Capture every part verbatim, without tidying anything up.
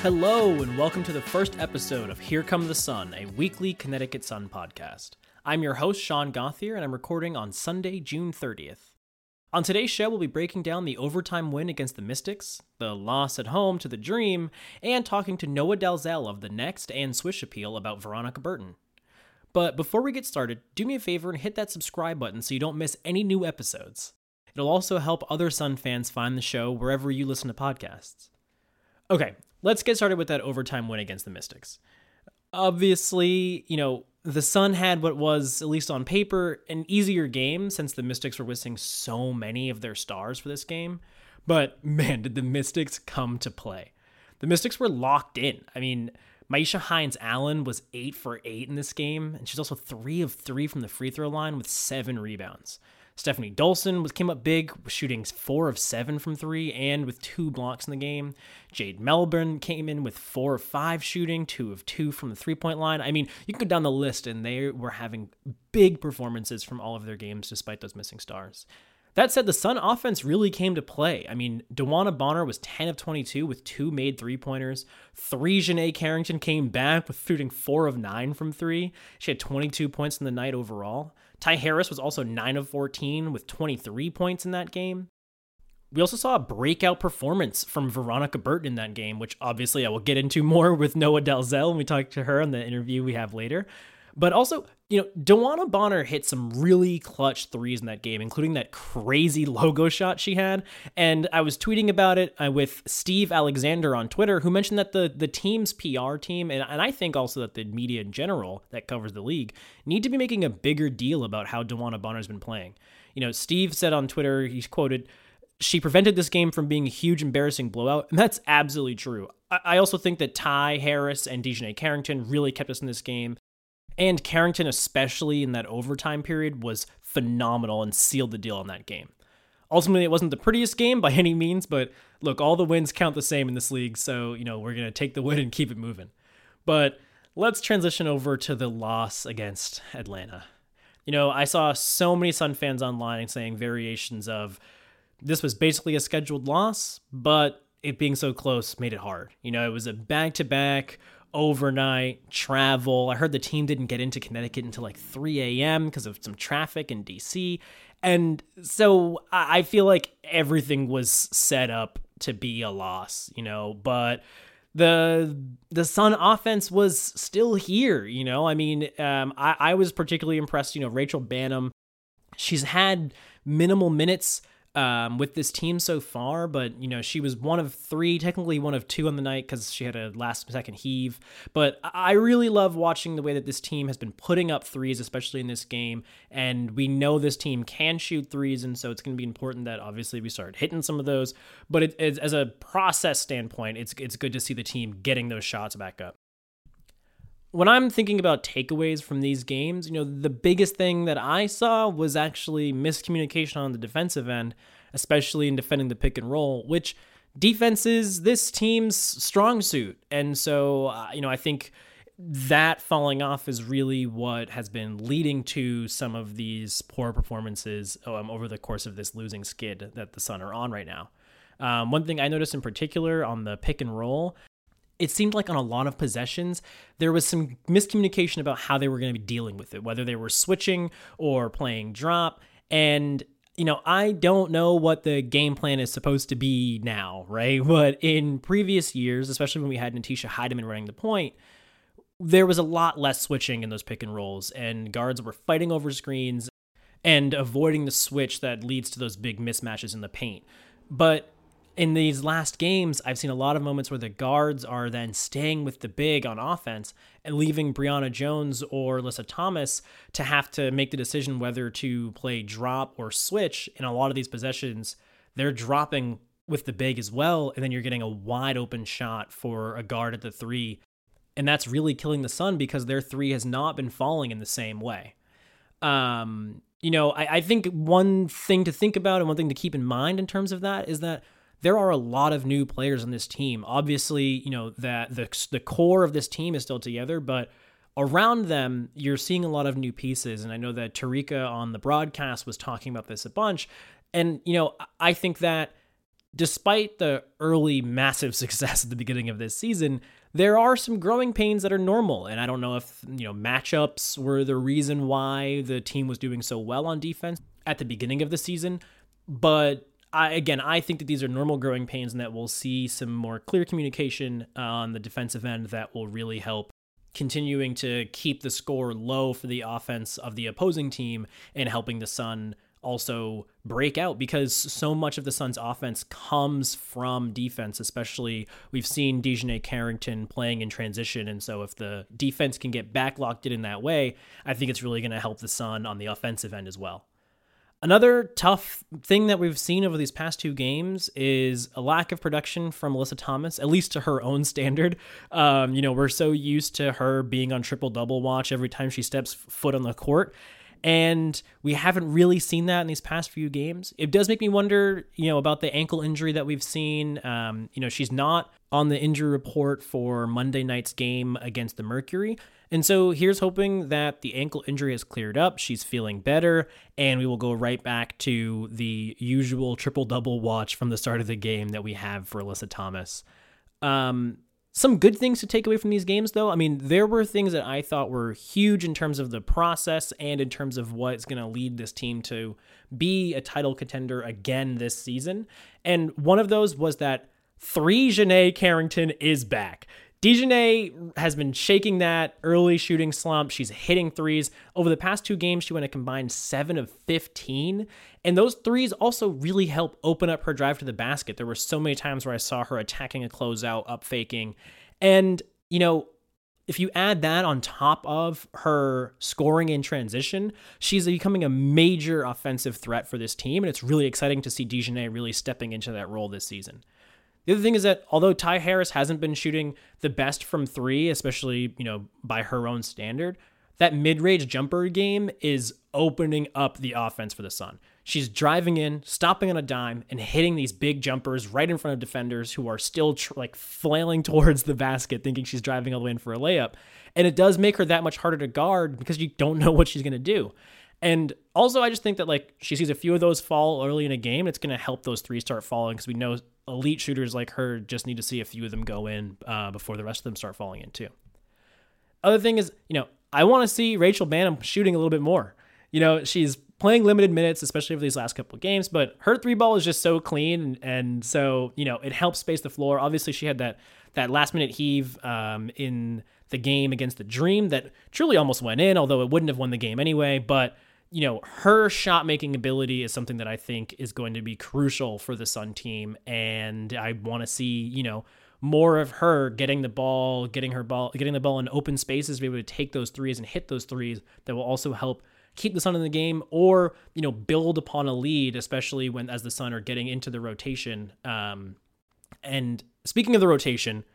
Hello, and welcome to the first episode of Here Come the Sun, a weekly Connecticut Sun podcast. I'm your host, Sean Gauthier, and I'm recording on Sunday, June thirtieth. On today's show, we'll be breaking down the overtime win against the Mystics, the loss at home to the Dream, and talking to Noah Dalzell of The Next and Swish Appeal about Veronica Burton. But before we get started, do me a favor and hit that subscribe button so you don't miss any new episodes. It'll also help other Sun fans find the show wherever you listen to podcasts. Okay, let's get started with that overtime win against the Mystics. Obviously, you know, the Sun had what was, at least on paper, an easier game since the Mystics were missing so many of their stars for this game. But man, did the Mystics come to play. The Mystics were locked in. I mean, Myisha Hines-Allen was eight for eight in this game, and she's also three of three from the free throw line with seven rebounds. Stephanie Dolson was came up big, shooting four of seven from three and with two blocks in the game. Jade Melbourne came in with four of five shooting, two of two from the three-point line. I mean, you can go down the list, and they were having big performances from all of their games despite those missing stars. That said, the Sun offense really came to play. I mean, DeWanna Bonner was ten of twenty-two with two made three-pointers. Three Janae Carrington came back with shooting four of nine from three. She had twenty-two points in the night overall. Ty Harris was also nine of fourteen with twenty-three points in that game. We also saw a breakout performance from Veronica Burton in that game, which obviously I will get into more with Noah Dalzell when we talk to her in the interview we have later. But also, you know, DeWanna Bonner hit some really clutch threes in that game, including that crazy logo shot she had. And I was tweeting about it uh, with Steve Alexander on Twitter, who mentioned that the, the team's P R team, and, and I think also that the media in general that covers the league, need to be making a bigger deal about how DeWanna Bonner's been playing. You know, Steve said on Twitter, he's quoted, "She prevented this game from being a huge, embarrassing blowout." And that's absolutely true. I, I also think that Ty Harris and DeJounte Carrington really kept us in this game. And Carrington, especially in that overtime period, was phenomenal and sealed the deal in that game. Ultimately, it wasn't the prettiest game by any means, but look, all the wins count the same in this league, so, you know, we're going to take the win and keep it moving. But let's transition over to the loss against Atlanta. You know, I saw so many Sun fans online saying variations of, this was basically a scheduled loss, but it being so close made it hard. You know, it was a back-to-back overnight travel. I heard the team didn't get into Connecticut until like three a.m. because of some traffic in D C. And so I feel like everything was set up to be a loss, you know, but the the Sun offense was still here, you know. I mean, um, I, I was particularly impressed, you know, Rachel Banham. She's had minimal minutes Um, with this team so far, but, you know, she was one of three, technically one of two on the night because she had a last second heave. But I really love watching the way that this team has been putting up threes, especially in this game. And we know this team can shoot threes, and so it's going to be important that obviously we start hitting some of those. But it, it's, as a process standpoint, it's it's good to see the team getting those shots back up. When I'm thinking about takeaways from these games, you know, the biggest thing that I saw was actually miscommunication on the defensive end, especially in defending the pick and roll, which defense is this team's strong suit. And so, uh, you know, I think that falling off is really what has been leading to some of these poor performances um, over the course of this losing skid that the Sun are on right now. Um, one thing I noticed in particular on the pick and roll, it seemed like on a lot of possessions, there was some miscommunication about how they were going to be dealing with it, whether they were switching or playing drop. And, you know, I don't know what the game plan is supposed to be now, right? But in previous years, especially when we had Natisha Heideman running the point, there was a lot less switching in those pick and rolls, and guards were fighting over screens and avoiding the switch that leads to those big mismatches in the paint. But in these last games, I've seen a lot of moments where the guards are then staying with the big on offense and leaving Brianna Jones or Alyssa Thomas to have to make the decision whether to play drop or switch. In a lot of these possessions, they're dropping with the big as well, and then you're getting a wide open shot for a guard at the three. And that's really killing the Sun because their three has not been falling in the same way. Um, you know, I, I think one thing to think about and one thing to keep in mind in terms of that is that there are a lot of new players on this team. Obviously, you know, that the the core of this team is still together, but around them, you're seeing a lot of new pieces. And I know that Tarika on the broadcast was talking about this a bunch. And, you know, I think that despite the early massive success at the beginning of this season, there are some growing pains that are normal. And I don't know if, you know, matchups were the reason why the team was doing so well on defense at the beginning of the season. But I, again, I think that these are normal growing pains and that we'll see some more clear communication on the defensive end that will really help continuing to keep the score low for the offense of the opposing team and helping the Sun also break out, because so much of the Suns offense comes from defense. Especially we've seen DeJounte Carrington playing in transition. And so if the defense can get back locked in in that way, I think it's really going to help the Sun on the offensive end as well. Another tough thing that we've seen over these past two games is a lack of production from Alyssa Thomas, at least to her own standard. Um, you know, we're so used to her being on triple-double watch every time she steps foot on the court, and we haven't really seen that in these past few games. It does make me wonder, you know, about the ankle injury that we've seen. Um, you know, she's not on the injury report for Monday night's game against the Mercury. And so here's hoping that the ankle injury has cleared up, she's feeling better, and we will go right back to the usual triple-double watch from the start of the game that we have for Alyssa Thomas. Um, some good things to take away from these games, though. I mean, there were things that I thought were huge in terms of the process and in terms of what's going to lead this team to be a title contender again this season. And one of those was that three Janae Carrington is back. DeJounte has been shaking that early shooting slump. She's hitting threes. Over the past two games, she went a combined seven of fifteen. And those threes also really help open up her drive to the basket. There were so many times where I saw her attacking a closeout, up faking. And, you know, if you add that on top of her scoring in transition, she's becoming a major offensive threat for this team. And it's really exciting to see DeJounte really stepping into that role this season. The other thing is that although Ty Harris hasn't been shooting the best from three, especially, you know, by her own standard, that mid-range jumper game is opening up the offense for the Sun. She's driving in, stopping on a dime, and hitting these big jumpers right in front of defenders who are still tr- like flailing towards the basket, thinking she's driving all the way in for a layup. And it does make her that much harder to guard because you don't know what she's going to do. And also, I just think that like she sees a few of those fall early in a game. It's going to help those three start falling because we know elite shooters like her just need to see a few of them go in uh, before the rest of them start falling in too. Other thing is, you know, I want to see Rachel Banham shooting a little bit more. You know, she's playing limited minutes, especially over these last couple of games, but her three ball is just so clean. And, and so, you know, it helps space the floor. Obviously, she had that that last minute heave um, in the game against the Dream that truly almost went in, although it wouldn't have won the game anyway. But you know, her shot making ability is something that I think is going to be crucial for the Sun team. And I want to see, you know, more of her getting the ball, getting her ball, getting the ball in open spaces, be able to take those threes and hit those threes that will also help keep the Sun in the game or, you know, build upon a lead, especially when, as the Sun are getting into the rotation. Um, and speaking of the rotation,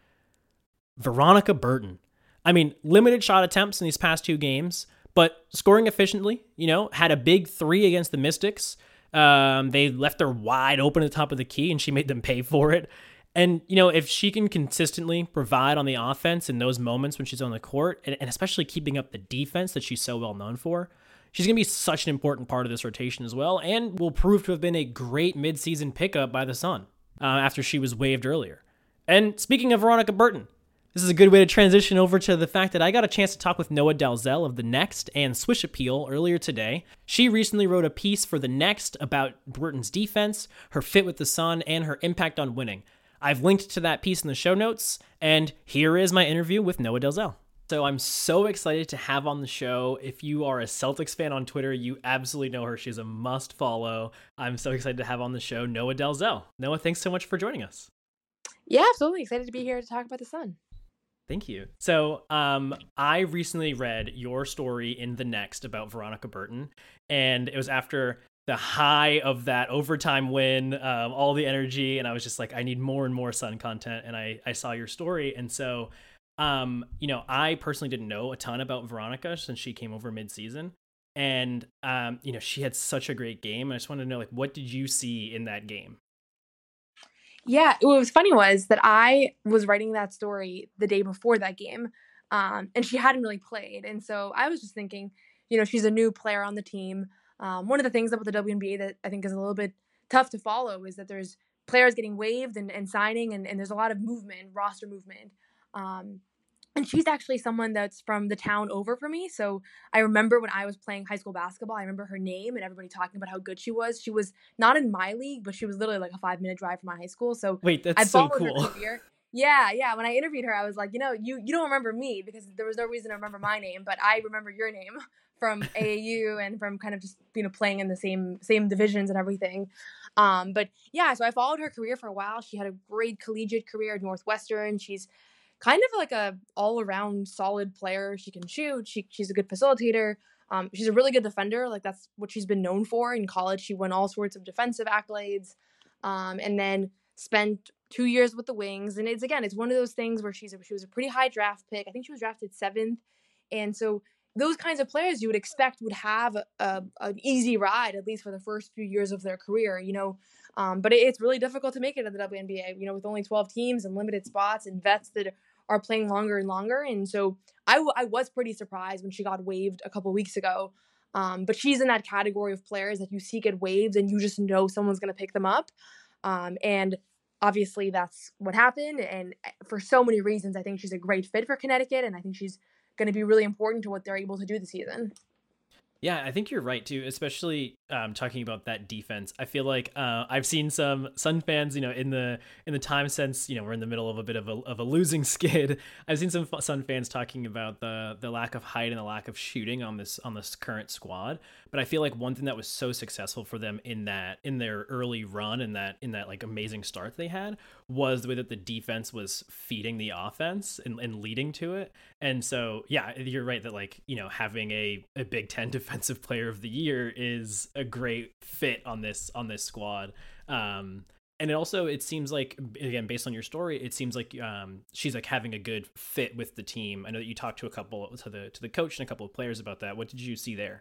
Veronica Burton, I mean, limited shot attempts in these past two games, but scoring efficiently, you know, had a big three against the Mystics. Um, they left her wide open at the top of the key, and she made them pay for it. And, you know, if she can consistently provide on the offense in those moments when she's on the court, and, and especially keeping up the defense that she's so well known for, she's going to be such an important part of this rotation as well, and will prove to have been a great midseason pickup by the Sun uh, after she was waived earlier. And speaking of Veronica Burton, this is a good way to transition over to the fact that I got a chance to talk with Noah Dalzell of The Next and Swish Appeal earlier today. She recently wrote a piece for The Next about Burton's defense, her fit with the Sun, and her impact on winning. I've linked to that piece in the show notes, and here is my interview with Noah Dalzell. So I'm so excited to have on the show. If you are a Celtics fan on Twitter, you absolutely know her. She's a must follow. I'm so excited to have on the show Noah Dalzell. Noah, thanks so much for joining us. Yeah, absolutely. Excited to be here to talk about the Sun. Thank you. So um, I recently read your story in The Next about Veronica Burton, and it was after the high of that overtime win, um, all the energy, and I was just like, I need more and more Sun content, and I, I saw your story, and so, um, you know, I personally didn't know a ton about Veronica since she came over mid-season, and, um, you know, she had such a great game. I just wanted to know, like, what did you see in that game? Yeah, what was funny was that I was writing that story the day before that game, um, and she hadn't really played. And so I was just thinking, you know, she's a new player on the team. Um, one of the things about the W N B A that I think is a little bit tough to follow is that there's players getting waived and, and signing, and, and there's a lot of movement, roster movement. Um, and she's actually someone that's from the town over for me. So I remember when I was playing high school basketball, I remember her name and everybody talking about how good she was. She was not in my league, but she was literally like a five minute drive from my high school. So Wait, that's I so followed cool. her career. Yeah, yeah. When I interviewed her, I was like, you know, you you don't remember me because there was no reason to remember my name, but I remember your name from A A U and from kind of just, you know, playing in the same same divisions and everything. Um, but yeah, so I followed her career for a while. She had a great collegiate career at Northwestern. She's kind of like a all around solid player. She can shoot. She she's a good facilitator. Um, she's a really good defender. Like that's what she's been known for in college. She won all sorts of defensive accolades, um, and then spent two years with the Wings. And it's again, it's one of those things where she's a, she was a pretty high draft pick. I think she was drafted seventh, and so those kinds of players you would expect would have a, a, an easy ride, at least for the first few years of their career, you know. Um, but it, it's really difficult to make it in the W N B A, you know, with only twelve teams and limited spots and vets that are playing longer and longer. And so I, w- I was pretty surprised when she got waived a couple weeks ago. Um, but she's in that category of players that you see get waived and you just know someone's going to pick them up. Um, and obviously that's what happened. And for so many reasons, I think she's a great fit for Connecticut. And I think she's going to be really important to what they're able to do this season. Yeah, I think you're right too, especially um, talking about that defense. I feel like uh, I've seen some Sun fans, you know, in the in the time since, you know, we're in the middle of a bit of a of a losing skid. I've seen some Sun fans talking about the the lack of height and the lack of shooting on this on this current squad. But I feel like one thing that was so successful for them in that in their early run and that in that like amazing start they had was the way that the defense was feeding the offense and, and leading to it. And so, yeah, you're right that like, you know, having a, a Big Ten defensive player of the year is a great fit on this on this squad. Um, and it also, it seems like, again, based on your story, it seems like um, she's like having a good fit with the team. I know that you talked to a couple to the to the coach and a couple of players about that. What did you see there?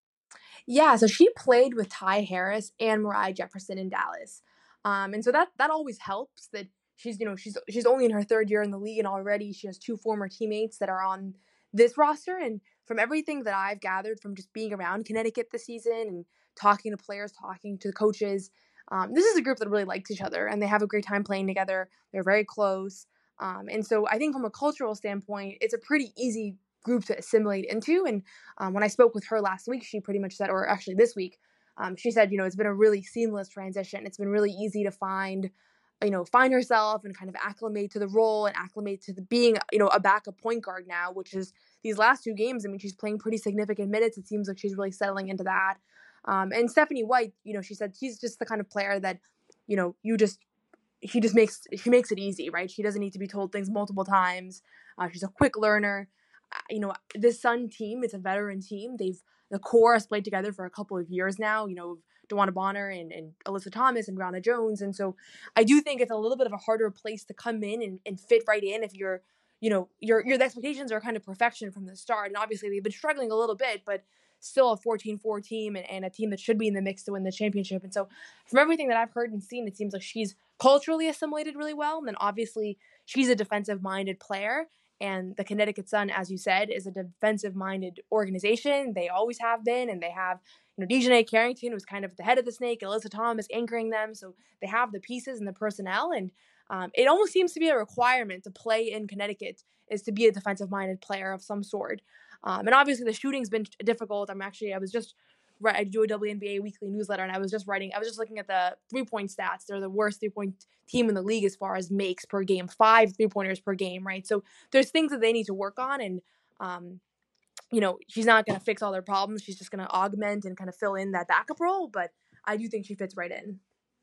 Yeah, so she played with Ty Harris and Mariah Jefferson in Dallas. Um, and so that that always helps that she's, you know, she's she's only in her third year in the league and already she has two former teammates that are on this roster. And from everything that I've gathered from just being around Connecticut this season and talking to players, talking to the coaches, um, this is a group that really likes each other and they have a great time playing together. They're very close. Um, and so I think from a cultural standpoint, it's a pretty easy group to assimilate into. And um, when I spoke with her last week, she pretty much said, or actually this week, um, she said, you know, it's been a really seamless transition. It's been really easy to find, you know, find herself and kind of acclimate to the role and acclimate to the being, you know, a backup point guard now, which is these last two games. I mean, she's playing pretty significant minutes. It seems like she's really settling into that. Um, and Stephanie White, you know, she said she's just the kind of player that, you know, you just, she just makes, she makes it easy, right? She doesn't need to be told things multiple times. Uh, she's a quick learner. You know, this Sun team, it's a veteran team. They've, the core has played together for a couple of years now, you know, DeWanna Bonner and, and Alyssa Thomas and Brianna Jones. And so I do think it's a little bit of a harder place to come in and, and fit right in if you're, you know, your, your the expectations are kind of perfection from the start. And obviously they've been struggling a little bit, but still a fourteen four team and, and a team that should be in the mix to win the championship. And so from everything that I've heard and seen, it seems like she's culturally assimilated really well. And then obviously she's a defensive minded player. And the Connecticut Sun, as you said, is a defensive-minded organization. They always have been, and they have, you know, Dejanay Carrington, who's kind of at the head of the snake, Alyssa Thomas anchoring them. So they have the pieces and the personnel, and um, it almost seems to be a requirement to play in Connecticut is to be a defensive-minded player of some sort. Um, and obviously, the shooting's been difficult. I'm actually, I was just I do a W N B A weekly newsletter, and I was just writing, I was just looking at the three-point stats. They're the worst three-point team in the league as far as makes per game, five three-pointers per game, right? So there's things that they need to work on, and, um, you know, she's not going to fix all their problems. She's just going to augment and kind of fill in that backup role, but I do think she fits right in.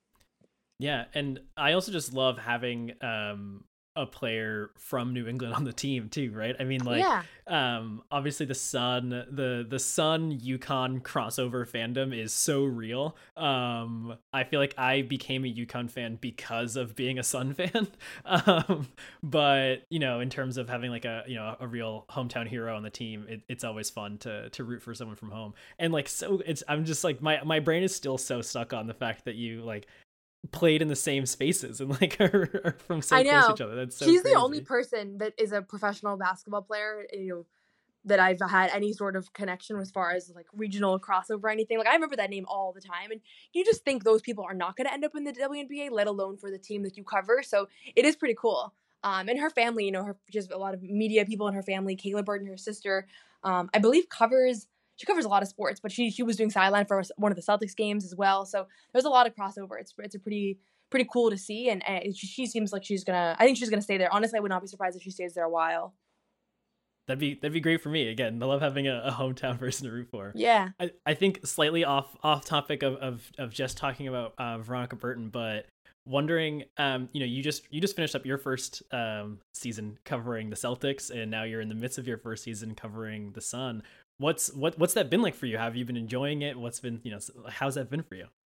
Yeah, and I also just love having um, a player from New England on the team too, right? I mean, like, yeah. um, obviously the Sun, the the Sun UConn crossover fandom is so real. Um, I feel like I became a UConn fan because of being a Sun fan. um, but you know, in terms of having like a you know a real hometown hero on the team, it, it's always fun to to root for someone from home. And like, so it's I'm just like my my brain is still so stuck on the fact that you like played in the same spaces and like are, are from so I know. close to each other. That's so She's crazy. the only person that is a professional basketball player, you know, that I've had any sort of connection as far as like regional crossover or anything. Like I remember that name all the time, and you just think those people are not going to end up in the W N B A, let alone for the team that you cover. So it is pretty cool. Um, and her family, you know, her just a lot of media people in her family. Kayla Burton, her sister, um, I believe covers she covers a lot of sports, but she she was doing sideline for one of the Celtics games as well. So there's a lot of crossover. It's it's a pretty pretty cool to see, and, and she, she seems like she's gonna. I think she's gonna stay there. Honestly, I would not be surprised if she stays there a while. That'd be that'd be great for me. Again, I love having a, a hometown person to root for. Yeah. I, I think slightly off off topic of of, of just talking about uh, Veronica Burton, but wondering, um, you know, you just you just finished up your first um, season covering the Celtics, and now you're in the midst of your first season covering the Sun. What's what what's that been like for you? Have you been enjoying it? What's been, you know, how's that been for you?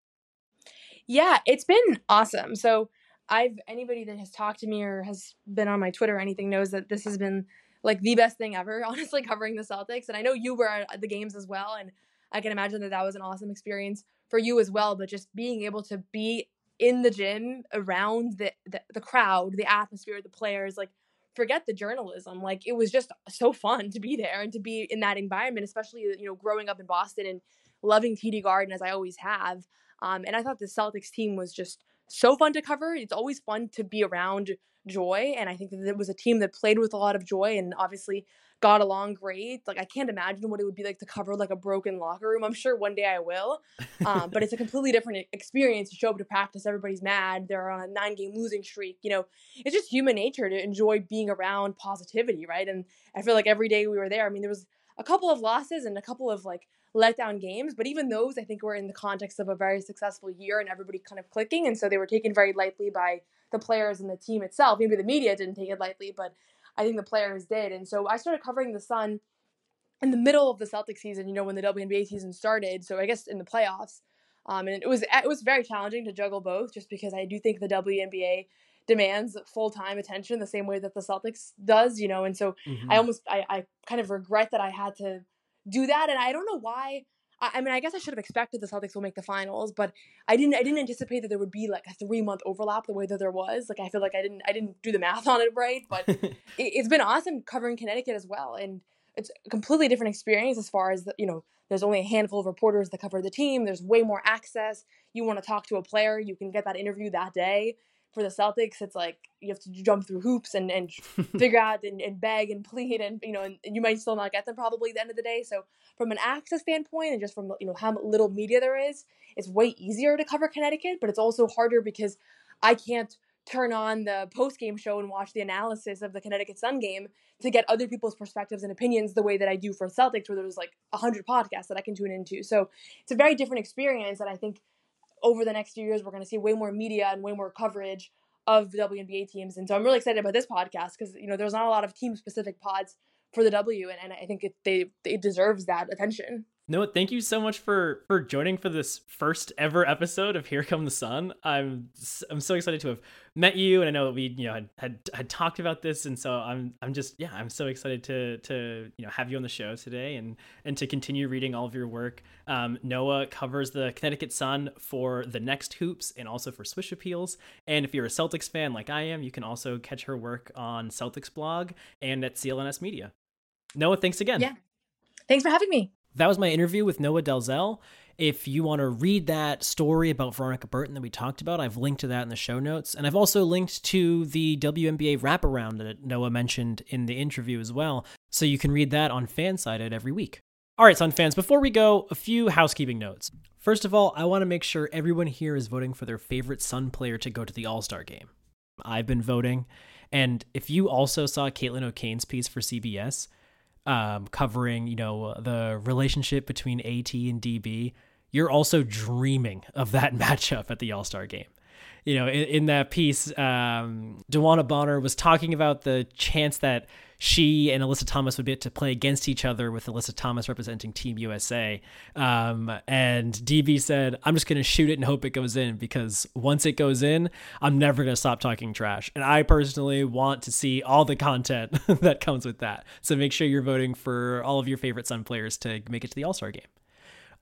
Yeah, it's been awesome. So I've anybody that has talked to me or has been on my Twitter or anything knows that this has been like the best thing ever, honestly, covering the Celtics. And I know you were at the games as well, and I can imagine that that was an awesome experience for you as well. But just being able to be in the gym around the, the, the crowd, the atmosphere, the players, like forget the journalism. Like it was just so fun to be there and to be in that environment, especially, you know, growing up in Boston and loving T D Garden as I always have. Um, and I thought the Celtics team was just so fun to cover. It's always fun to be around joy, and I think that it was a team that played with a lot of joy and obviously got along great. Like I can't imagine what it would be like to cover like a broken locker room. I'm sure one day I will, um, but it's a completely different experience to show up to practice. Everybody's mad. They're on a nine game losing streak. You know, it's just human nature to enjoy being around positivity, right? And I feel like every day we were there, I mean, there was a couple of losses and a couple of like letdown games, but even those I think were in the context of a very successful year and everybody kind of clicking, and so they were taken very lightly by the players and the team itself. Maybe the media didn't take it lightly, but I think the players did. And so I started covering the Sun in the middle of the Celtics season, you know, when the W N B A season started, so I guess in the playoffs, um, and it was it was very challenging to juggle both, just because I do think the W N B A demands full-time attention the same way that the Celtics does, you know, and so mm-hmm. I almost I, I kind of regret that I had to do that, and I don't know why. I, I mean, I guess I should have expected the Celtics will make the finals, but I didn't. I didn't anticipate that there would be like a three-month overlap the way that there was. Like, I feel like I didn't. I didn't do the math on it right, but it, it's been awesome covering Connecticut as well, and it's a completely different experience as far as the, you know. There's only a handful of reporters that cover the team. There's way more access. You want to talk to a player, you can get that interview that day. For the Celtics, it's like you have to jump through hoops and, and figure out and, and beg and plead, and you know, and, and you might still not get them probably at the end of the day. So from an access standpoint, and just from, you know, how little media there is, it's way easier to cover Connecticut, but it's also harder because I can't turn on the post-game show and watch the analysis of the Connecticut Sun game to get other people's perspectives and opinions the way that I do for Celtics, where there's like a hundred podcasts that I can tune into. So it's a very different experience, and I think over the next few years, we're going to see way more media and way more coverage of the W N B A teams. And so I'm really excited about this podcast because, you know, there's not a lot of team-specific pods for the W, and, and I think it they it deserves that attention. No, thank you so much for for joining for this first ever episode of Here Come the Sun. I'm I'm so excited to have met you, and I know that we you know had, had had talked about this, and so I'm I'm just yeah I'm so excited to to you know have you on the show today and and to continue reading all of your work. Um, Noah covers the Connecticut Sun for The Next Hoops and also for Swish Appeals. And if you're a Celtics fan like I am, you can also catch her work on Celtics blog and at C L N S Media. Noah, thanks again. Yeah, thanks for having me. That was my interview with Noah Delzell. If you want to read that story about Veronica Burton that we talked about, I've linked to that in the show notes. And I've also linked to the W N B A wraparound that Noah mentioned in the interview as well. So you can read that on Fansided every week. All right, Sun fans, before we go, a few housekeeping notes. First of all, I want to make sure everyone here is voting for their favorite Sun player to go to the All-Star game. I've been voting. And if you also saw Caitlin O'Kane's piece for C B S, Um, covering, you know, the relationship between A T and D B, you're also dreaming of that matchup at the All-Star game. You know, in, in that piece, um, DeWanna Bonner was talking about the chance that she and Alyssa Thomas would get to play against each other, with Alyssa Thomas representing Team U S A. Um, and D B said, I'm just going to shoot it and hope it goes in, because once it goes in, I'm never going to stop talking trash. And I personally want to see all the content that comes with that. So make sure you're voting for all of your favorite Sun players to make it to the All-Star game.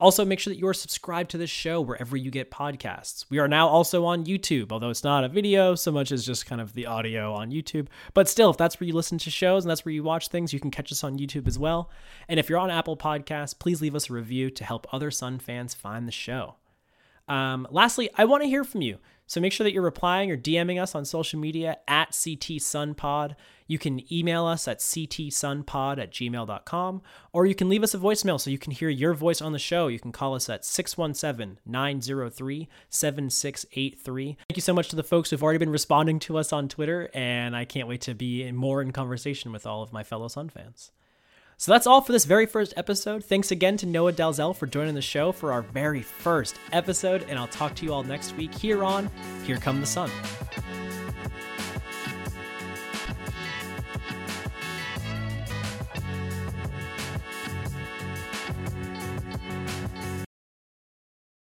Also, make sure that you are subscribed to this show wherever you get podcasts. We are now also on YouTube, although it's not a video so much as just kind of the audio on YouTube. But still, if that's where you listen to shows and that's where you watch things, you can catch us on YouTube as well. And if you're on Apple Podcasts, please leave us a review to help other Sun fans find the show. Um, lastly, I want to hear from you. So make sure that you're replying or DMing us on social media at C T Sun Pod. You can email us at c t sun pod at gmail dot com, or you can leave us a voicemail so you can hear your voice on the show. You can call us at six one seven, nine zero three, seven six eight three. Thank you so much to the folks who've already been responding to us on Twitter, and I can't wait to be in more in conversation with all of my fellow Sun fans. So that's all for this very first episode. Thanks again to Noah Dalzell for joining the show for our very first episode, and I'll talk to you all next week here on Here Come the Sun.